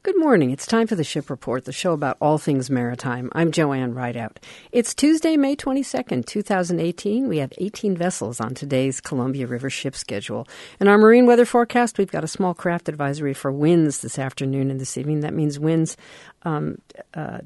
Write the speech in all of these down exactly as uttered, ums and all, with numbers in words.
Good morning. It's time for the Ship Report, the show about all things maritime. I'm Joanne Rideout. It's Tuesday, May twenty-second, twenty eighteen. We have eighteen vessels on today's Columbia River ship schedule. In our marine weather forecast, we've got a small craft advisory for winds this afternoon and this evening. That means winds, um, uh,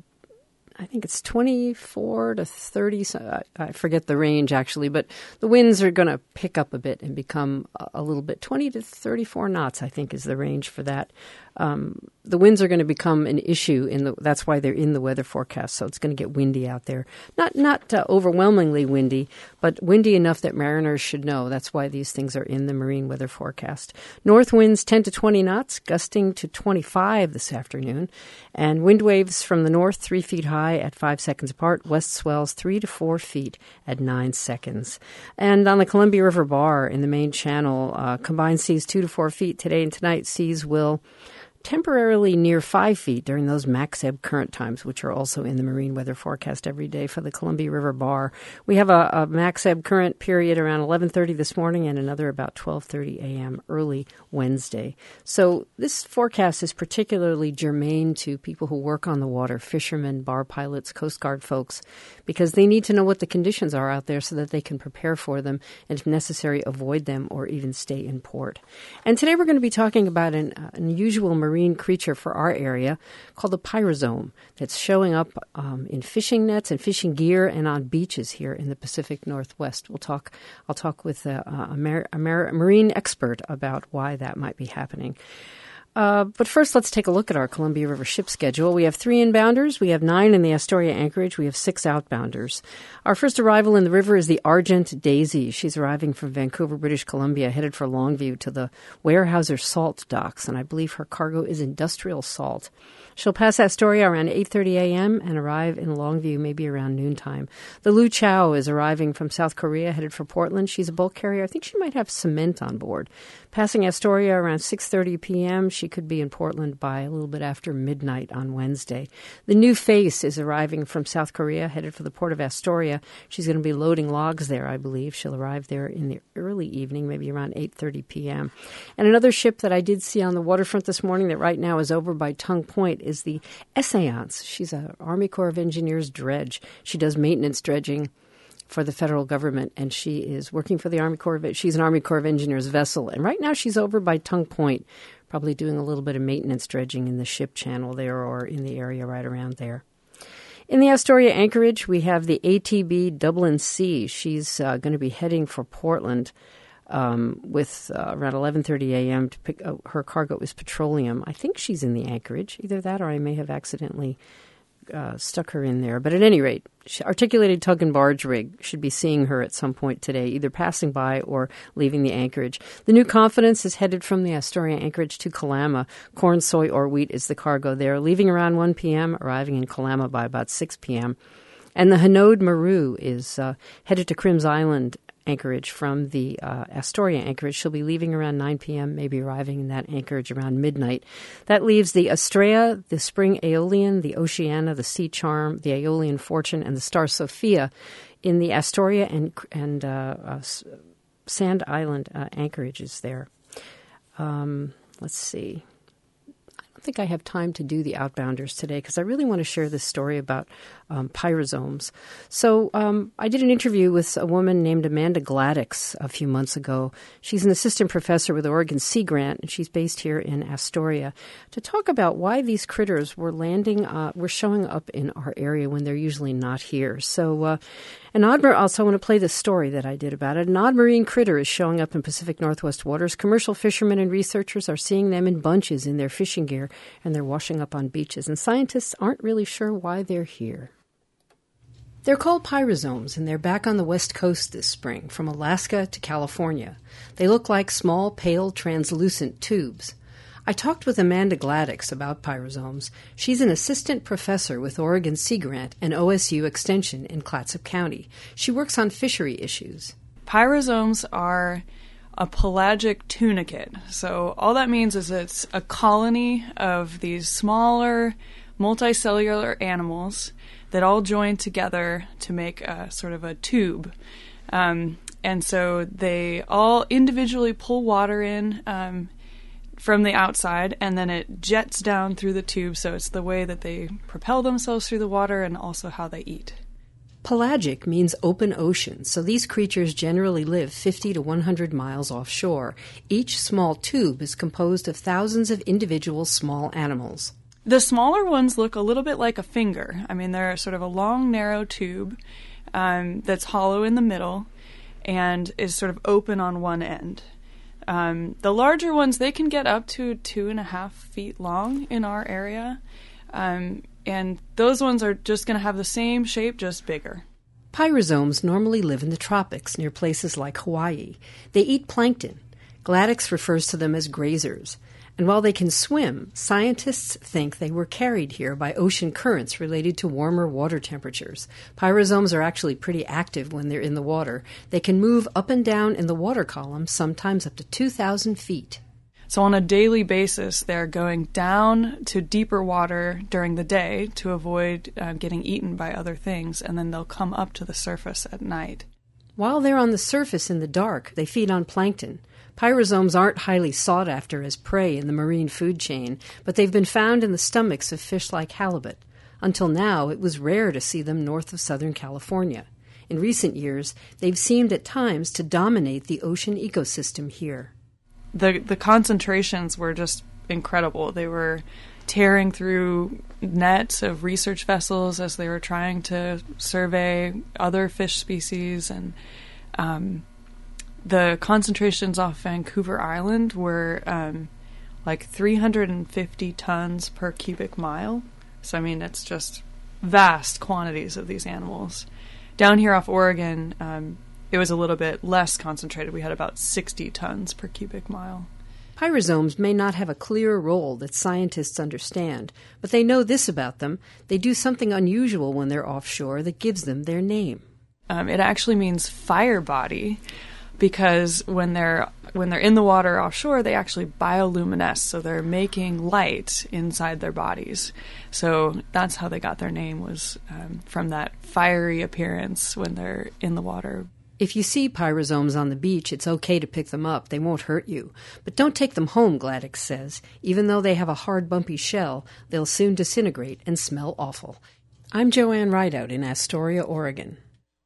I think it's twenty-four to thirty. I forget the range, actually, but the winds are going to pick up a bit and become a little bit. twenty to thirty-four knots, I think, is the range for that. Um, the winds are going to become an issue. In the that's why they're in the weather forecast. So it's going to get windy out there. Not not uh, overwhelmingly windy, but windy enough that mariners should know. That's why these things are in the marine weather forecast. North winds ten to twenty knots, gusting to twenty-five this afternoon, and wind waves from the north three feet high at five seconds apart. West swells three to four feet at nine seconds. And on the Columbia River Bar in the main channel, uh, combined seas two to four feet today and tonight. Seas will temporarily near five feet during those max ebb current times, which are also in the marine weather forecast every day for the Columbia River Bar. We have a, a max ebb current period around eleven thirty this morning and another about twelve thirty a.m. early Wednesday. So this forecast is particularly germane to people who work on the water, fishermen, bar pilots, Coast Guard folks, because they need to know what the conditions are out there so that they can prepare for them and, if necessary, avoid them or even stay in port. And today we're going to be talking about an uh, unusual marine marine creature for our area called the pyrosome that's showing up um, in fishing nets and fishing gear and on beaches here in the Pacific Northwest. We'll talk. I'll talk with a, a, mar- a mar- marine expert about why that might be happening. Uh, but first, let's take a look at our Columbia River ship schedule. We have three inbounders. We have nine in the Astoria anchorage. We have six outbounders. Our first arrival in the river is the Argent Daisy. She's arriving from Vancouver, British Columbia, headed for Longview to the Weyerhaeuser Salt Docks, and I believe her cargo is industrial salt. She'll pass Astoria around eight thirty a.m. and arrive in Longview maybe around noontime. The Lu Chao is arriving from South Korea, headed for Portland. She's a bulk carrier. I think she might have cement on board. Passing Astoria around six thirty p.m., she could be in Portland by a little bit after midnight on Wednesday. The New Face is arriving from South Korea, headed for the port of Astoria. She's going to be loading logs there, I believe. She'll arrive there in the early evening, maybe around eight thirty p.m. And another ship that I did see on the waterfront this morning that right now is over by Tongue Point is the Essayance. She's an Army Corps of Engineers dredge. She does maintenance dredging for the federal government, and she is working for the Army Corps of She's an Army Corps of Engineers vessel, and right now she's over by Tongue Point, probably doing a little bit of maintenance dredging in the ship channel there or in the area right around there. In the Astoria anchorage, we have the A T B Dublin Sea. She's uh, going to be heading for Portland um, with uh, around eleven thirty a.m. to pick up her cargo is petroleum. I think she's in the anchorage, either that or I may have accidentally Uh, stuck her in there. But at any rate, articulated tug and barge rig should be seeing her at some point today, either passing by or leaving the anchorage. The New Confidence is headed from the Astoria anchorage to Kalama. Corn, soy, or wheat is the cargo there, leaving around one p.m., arriving in Kalama by about six p.m. And the Hanaud Maru is uh, headed to Crims Island anchorage from the uh, Astoria anchorage. She'll be leaving around nine p.m., maybe arriving in that anchorage around midnight. That leaves the Estrella, the Spring Aeolian, the Oceana, the Sea Charm, the Aeolian Fortune, and the Star Sophia in the Astoria and, and uh, uh, Sand Island uh, anchorages there. Um, let's see. I think I have time to do the outbounders today because I really want to share this story about um, pyrosomes. So um, I did an interview with a woman named Amanda Gladix a few months ago. She's an assistant professor with Oregon Sea Grant, and she's based here in Astoria, to talk about why these critters were landing, uh, were showing up in our area when they're usually not here. So uh, an odd, also I want to play this story that I did about it. An odd marine critter is showing up in Pacific Northwest waters. Commercial fishermen and researchers are seeing them in bunches in their fishing gear, and they're washing up on beaches. And scientists aren't really sure why they're here. They're called pyrosomes, and they're back on the West Coast this spring, from Alaska to California. They look like small, pale, translucent tubes. I talked with Amanda Gladix about pyrosomes. She's an assistant professor with Oregon Sea Grant and O S U Extension in Clatsop County. She works on fishery issues. Pyrosomes are a pelagic tunicate. So all that means is it's a colony of these smaller multicellular animals that all join together to make a sort of a tube. Um, and so they all individually pull water in. Um, from the outside, and then it jets down through the tube, so it's the way that they propel themselves through the water and also how they eat. Pelagic means open ocean, so these creatures generally live fifty to one hundred miles offshore. Each small tube is composed of thousands of individual small animals. The smaller ones look a little bit like a finger. I mean, they're sort of a long, narrow tube um, that's hollow in the middle and is sort of open on one end. Um, the larger ones, they can get up to two and a half feet long in our area. Um, and those ones are just going to have the same shape, just bigger. Pyrosomes normally live in the tropics near places like Hawaii. They eat plankton. Gladys refers to them as grazers. And while they can swim, scientists think they were carried here by ocean currents related to warmer water temperatures. Pyrosomes are actually pretty active when they're in the water. They can move up and down in the water column, sometimes up to two thousand feet. So on a daily basis, they're going down to deeper water during the day to avoid uh, getting eaten by other things, and then they'll come up to the surface at night. While they're on the surface in the dark, they feed on plankton. Pyrosomes aren't highly sought after as prey in the marine food chain, but they've been found in the stomachs of fish like halibut. Until now, it was rare to see them north of Southern California. In recent years, they've seemed at times to dominate the ocean ecosystem here. The the concentrations were just incredible. They were tearing through nets of research vessels as they were trying to survey other fish species, and um, the concentrations off Vancouver Island were um, like three hundred fifty tons per cubic mile. So, I mean, it's just vast quantities of these animals. Down here off Oregon, um, it was a little bit less concentrated. We had about sixty tons per cubic mile. Pyrosomes may not have a clear role that scientists understand, but they know this about them. They do something unusual when they're offshore that gives them their name. Um, it actually means fire body, because when they're when they're in the water offshore, they actually bioluminesce, so they're making light inside their bodies. So that's how they got their name, was um, from that fiery appearance when they're in the water. If you see pyrosomes on the beach, it's okay to pick them up. They won't hurt you. But don't take them home, Gladys says. Even though they have a hard, bumpy shell, they'll soon disintegrate and smell awful. I'm Joanne Rideout in Astoria, Oregon.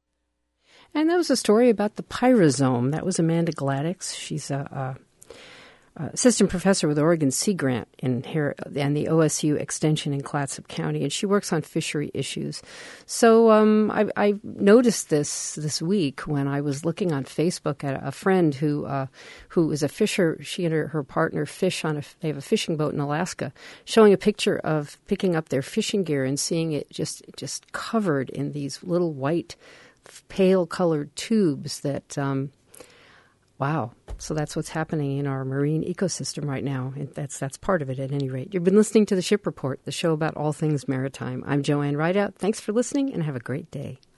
And that was a story about the pyrosome. That was Amanda Gladys. She's a, a, a assistant professor with Oregon Sea Grant in here and the O S U Extension in Clatsop County, and she works on fishery issues. So um, I, I noticed this this week when I was looking on Facebook at a friend who uh, who is a fisher. She and her, her partner fish on a they have a fishing boat in Alaska, showing a picture of picking up their fishing gear and seeing it just just covered in these little white, pale-colored tubes that, um, wow. So that's what's happening in our marine ecosystem right now. And that's that's part of it at any rate. You've been listening to The Ship Report, the show about all things maritime. I'm Joanne Rideout. Thanks for listening and have a great day.